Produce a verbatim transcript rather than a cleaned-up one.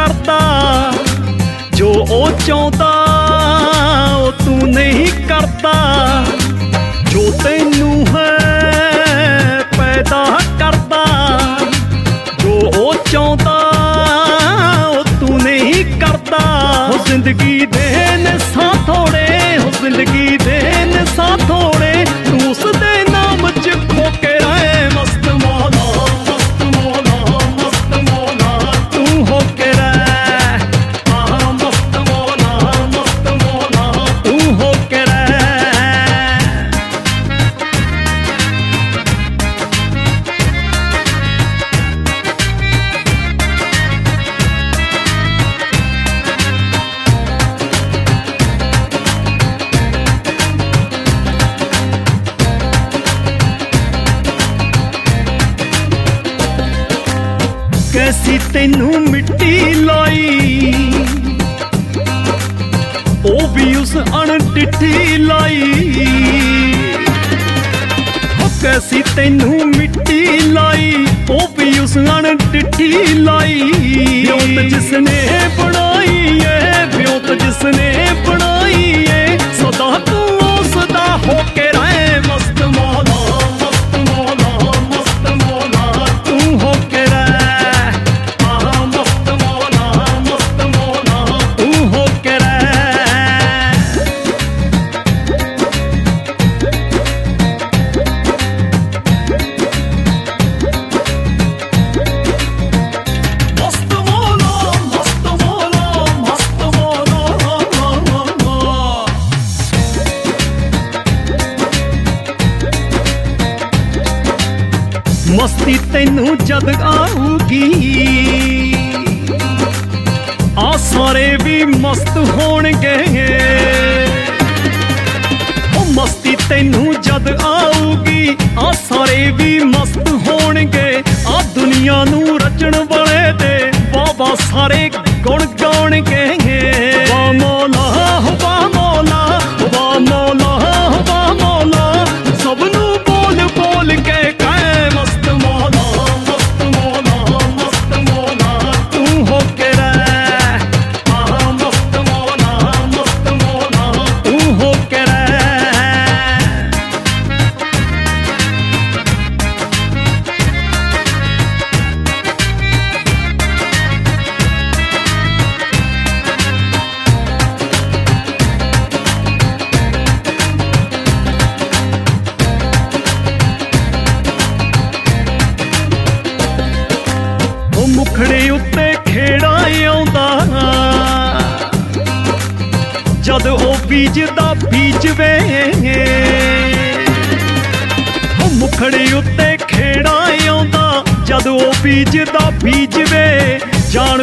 करता, जो ओ चाहता ओ तू नहीं करता, जो तैनू है पैदा करता, जो ओ चाहता ओ तू नहीं करता। हो जिंदगी देन सा थोड़े, हो जिंदगी देन सा थोड़े, तू उस दे नाम च खो के रहे। मस्त मौला मस्त मौला मस्त मौला तू हो के रहे, हाँ मस्त मौला मस्त मौला तू हो के रहे। कैसी तेनू मिट्टी लाई, ओ भी उस अणडिठी लाई। हो कैसी तेनू मिट्टी लाई, ओ भी उस अणडिठी लाई। ब्योत जिसने बनाई है, ब्योत जिसने बनाई है, सदा तू सदा होके रहे। मस्त मौला मस्त मौला मस्त मौला तू होके रहे, मस्ती तैनू जद आऊगी, आ सारे भी मस्त होणगे। ओ मस्ती तैनू जद आऊगी, आ सारे भी मस्त होणगे। आ दुनिया नू रचण वाले दे बाबा सारे गुण गाउणगे। वा मौला वा मौला वा मौला वा मौला, सबनू बोल बोल के कहे। मस्त मौला मस्त मौला मस्त मौला तू होके रहे, हाँ मस्त मौला मस्त मौला तू होके रहे। मुखड़े उत्ते खेड़ा आउंदा, जद ओ बीजदा बीजवे। मुखड़े उत्ते खेड़ा आउंदा, जद ओ बीजदा बीजवे। जान